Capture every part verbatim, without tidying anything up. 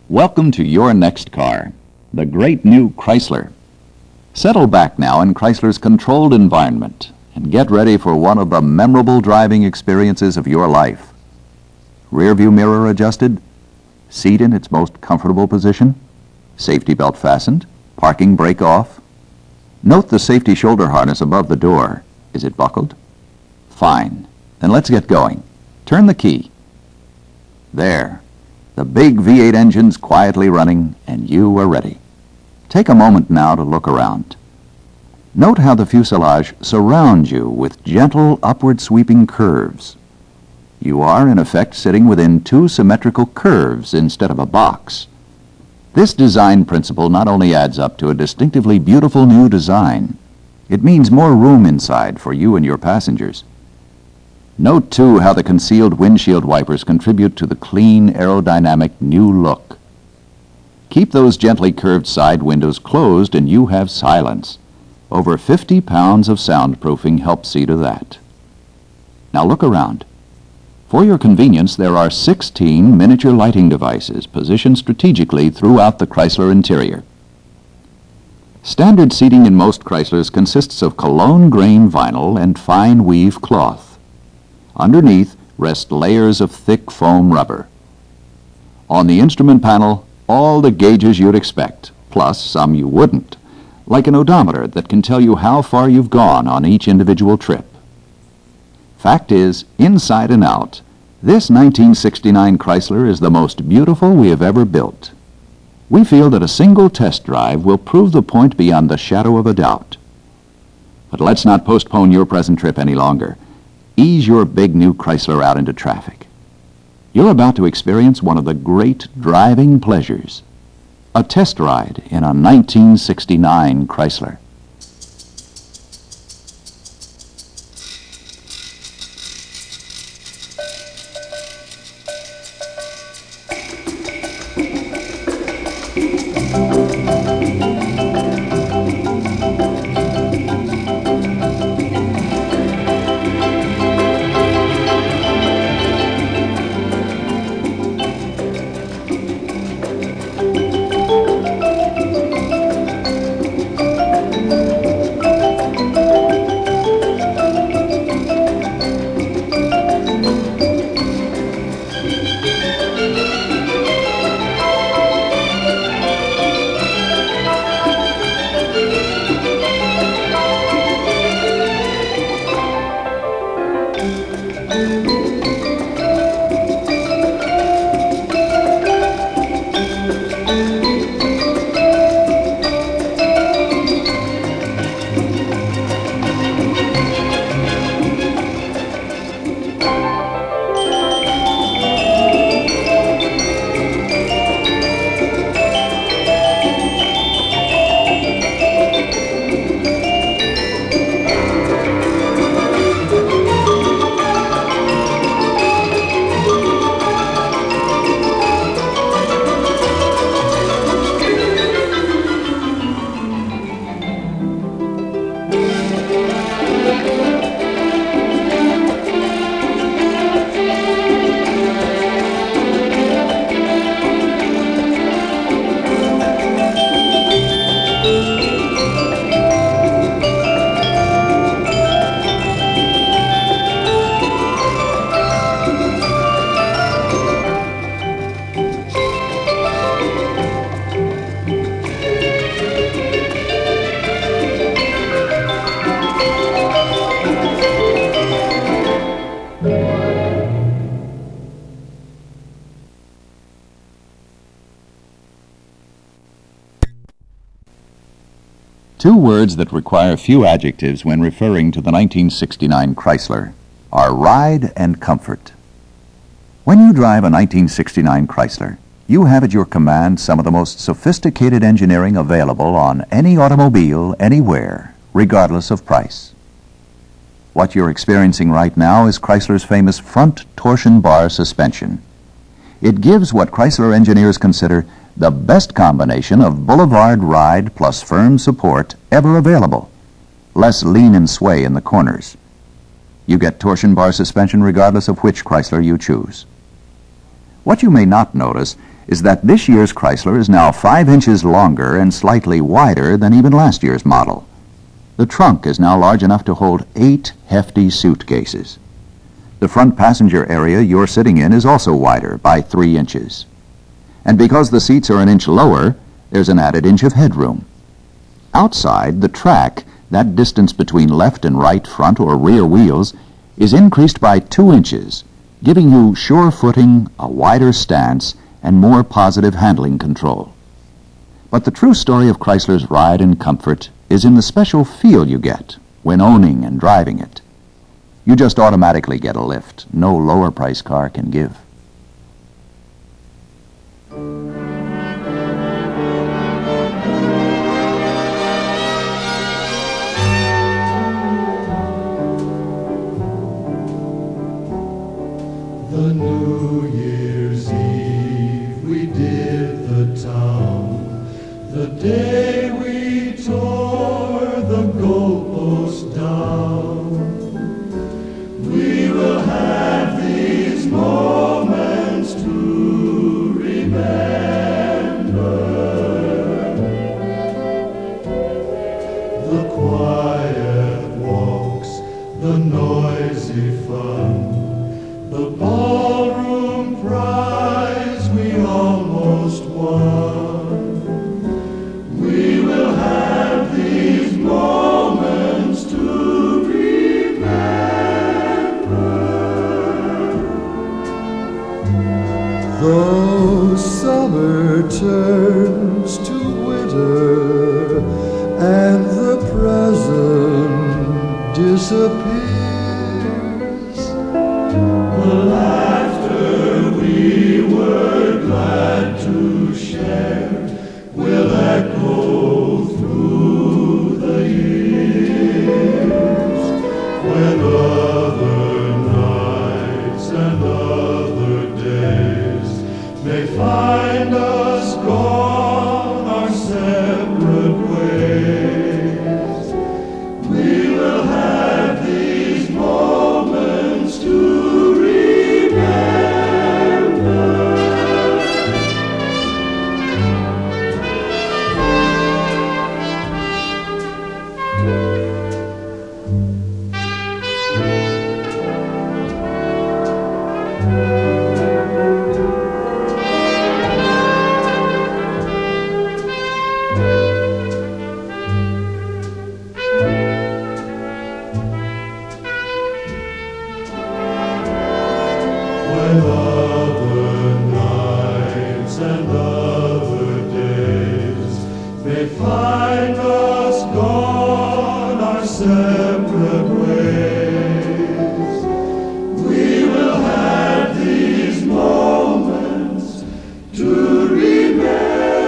Welcome to your next car, the great new Chrysler. Settle back now in Chrysler's controlled environment and get ready for one of the memorable driving experiences of your life. Rear view mirror adjusted, seat in its most comfortable position, safety belt fastened, parking brake off. Note the safety shoulder harness above the door. Is it buckled? Fine. Then let's get going. Turn the key. There. The big V eight engine's quietly running, and you are ready. Take a moment now to look around. Note how the fuselage surrounds you with gentle upward sweeping curves. You are, in effect, sitting within two symmetrical curves instead of a box. This design principle not only adds up to a distinctively beautiful new design, it means more room inside for you and your passengers. Note, too, how the concealed windshield wipers contribute to the clean, aerodynamic new look. Keep those gently curved side windows closed and you have silence. Over fifty pounds of soundproofing help see to that. Now look around. For your convenience, there are sixteen miniature lighting devices positioned strategically throughout the Chrysler interior. Standard seating in most Chryslers consists of cologne grain vinyl and fine weave cloth. Underneath rest layers of thick foam rubber. On the instrument panel, all the gauges you'd expect, plus some you wouldn't, like an odometer that can tell you how far you've gone on each individual trip. Fact is, inside and out, this nineteen sixty-nine Chrysler is the most beautiful we have ever built. We feel that a single test drive will prove the point beyond the shadow of a doubt. But let's not postpone your present trip any longer. Ease your big new Chrysler out into traffic. You're about to experience one of the great driving pleasures, a test ride in a nineteen sixty-nine Chrysler. Two words that require few adjectives when referring to the nineteen sixty-nine Chrysler are ride and comfort. When you drive a nineteen sixty-nine Chrysler, you have at your command some of the most sophisticated engineering available on any automobile, anywhere, regardless of price. What you're experiencing right now is Chrysler's famous front torsion bar suspension. It gives what Chrysler engineers consider the best combination of boulevard ride plus firm support ever available. Less lean and sway in the corners. You get torsion bar suspension regardless of which Chrysler you choose. What you may not notice is that this year's Chrysler is now five inches longer and slightly wider than even last year's model. The trunk is now large enough to hold eight hefty suitcases. The front passenger area you're sitting in is also wider by three inches. And because the seats are an inch lower, there's an added inch of headroom. Outside, the track, that distance between left and right front or rear wheels, is increased by two inches, giving you sure footing, a wider stance, and more positive handling control. But the true story of Chrysler's ride and comfort is in the special feel you get when owning and driving it. You just automatically get a lift no lower price car can give. The New Year's Eve we did the town, the day we tore the goalpost down. We will have these moments to remember. The quiet walks, the noisy fun, the ballroom prize we almost won. We will have these moments to remember. Though summer turns to winter and the present disappears, the laughter we were glad to share will echo through the years, when other nights and other days may find us gone our separate ways. We will have these moments to remember. When other nights and other days may find us gone our separate ways, we will have these moments to remember.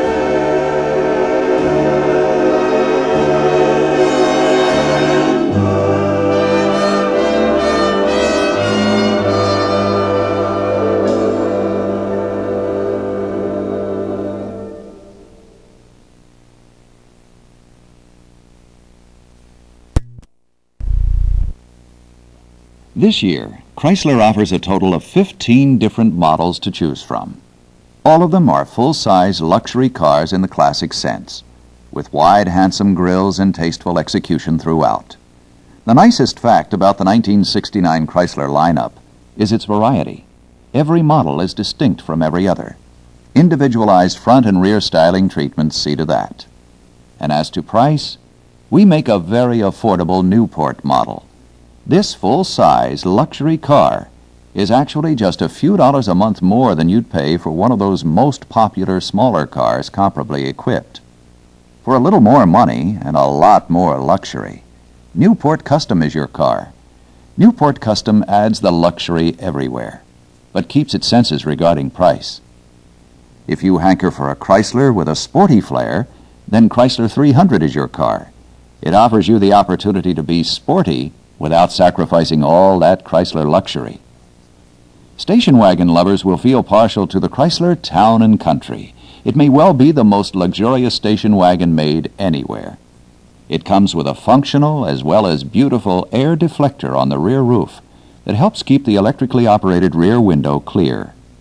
This year, Chrysler offers a total of fifteen different models to choose from. All of them are full-size luxury cars in the classic sense, with wide, handsome grilles and tasteful execution throughout. The nicest fact about the nineteen sixty-nine Chrysler lineup is its variety. Every model is distinct from every other. Individualized front and rear styling treatments see to that. And as to price, we make a very affordable Newport model. This full-size luxury car is actually just a few dollars a month more than you'd pay for one of those most popular smaller cars comparably equipped. For a little more money and a lot more luxury, Newport Custom is your car. Newport Custom adds the luxury everywhere, but keeps its senses regarding price. If you hanker for a Chrysler with a sporty flair, then Chrysler three hundred is your car. It offers you the opportunity to be sporty without sacrificing all that Chrysler luxury. Station wagon lovers will feel partial to the Chrysler Town and Country. It may well be the most luxurious station wagon made anywhere. It comes with a functional as well as beautiful air deflector on the rear roof that helps keep the electrically operated rear window clear.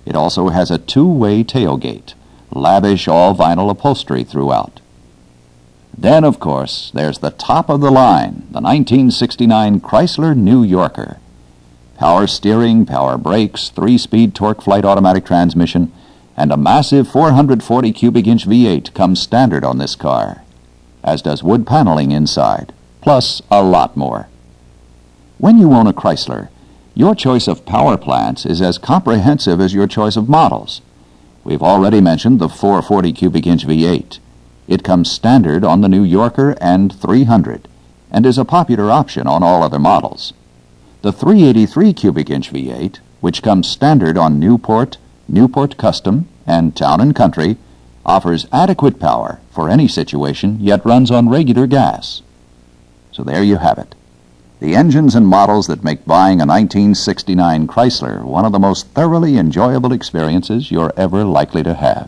It also has a two-way tailgate, lavish all-vinyl upholstery throughout. Then, of course, there's the top of the line, the nineteen sixty-nine Chrysler New Yorker. Power steering, power brakes, three-speed torque flight automatic transmission, and a massive four hundred forty cubic inch V eight comes standard on this car, as does wood paneling inside, plus a lot more. When you own a Chrysler, your choice of power plants is as comprehensive as your choice of models. We've already mentioned the four hundred forty cubic inch V eight. It comes standard on the New Yorker and three hundred, and is a popular option on all other models. The three hundred eighty-three cubic inch V eight, which comes standard on Newport, Newport Custom, and Town and Country, offers adequate power for any situation, yet runs on regular gas. So there you have it. The engines and models that make buying a nineteen sixty-nine Chrysler one of the most thoroughly enjoyable experiences you're ever likely to have.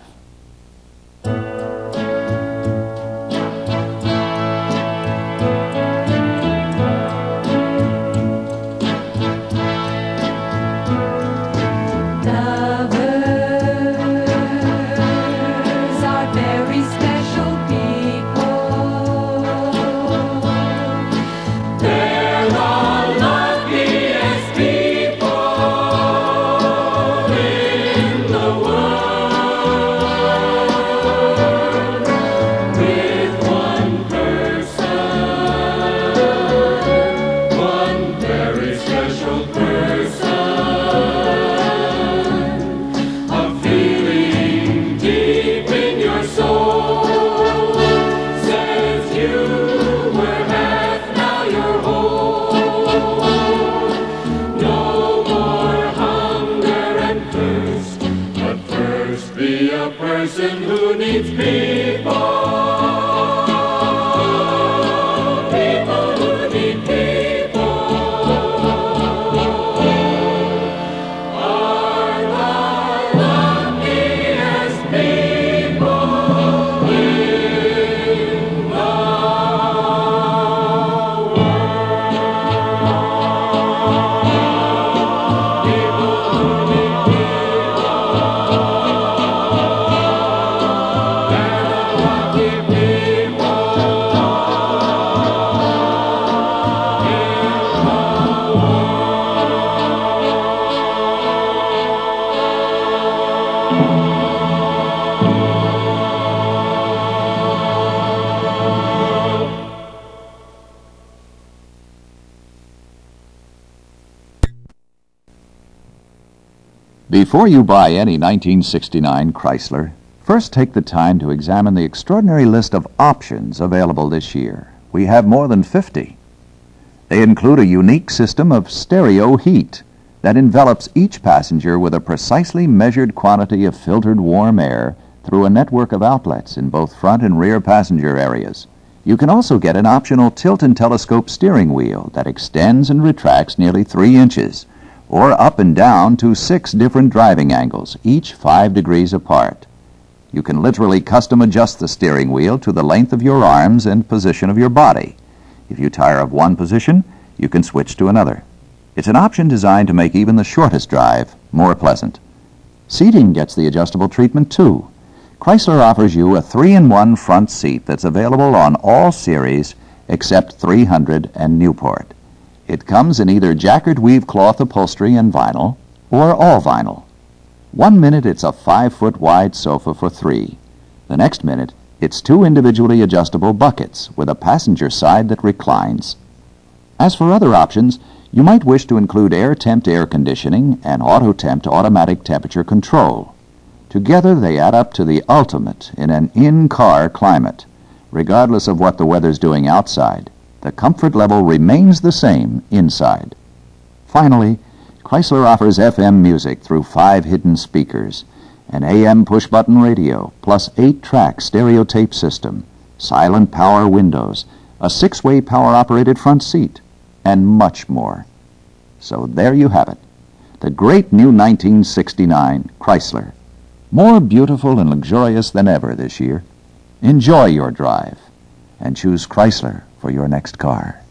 Be a person who needs people, people who need people, are the luckiest people in the world. People who need people. Before you buy any nineteen sixty-nine Chrysler, first take the time to examine the extraordinary list of options available this year. We have more than fifty. They include a unique system of stereo heat that envelops each passenger with a precisely measured quantity of filtered warm air through a network of outlets in both front and rear passenger areas. You can also get an optional tilt and telescope steering wheel that extends and retracts nearly three inches, or up and down to six different driving angles, each five degrees apart. You can literally custom adjust the steering wheel to the length of your arms and position of your body. If you tire of one position, you can switch to another. It's an option designed to make even the shortest drive more pleasant. Seating gets the adjustable treatment too. Chrysler offers you a three in one front seat that's available on all series except three hundred and Newport. It comes in either jacquard weave cloth upholstery and vinyl, or all vinyl. One minute it's a five-foot wide sofa for three. The next minute it's two individually adjustable buckets with a passenger side that reclines. As for other options, you might wish to include air-temp air conditioning and auto-temp automatic temperature control. Together they add up to the ultimate in an in-car climate. Regardless of what the weather's doing outside, the comfort level remains the same inside. Finally, Chrysler offers F M music through five hidden speakers, an A M push-button radio, plus eight-track stereo tape system, silent power windows, a six-way power-operated front seat, and much more. So there you have it, the great new nineteen sixty-nine Chrysler. More beautiful and luxurious than ever this year. Enjoy your drive, and choose Chrysler for your next car.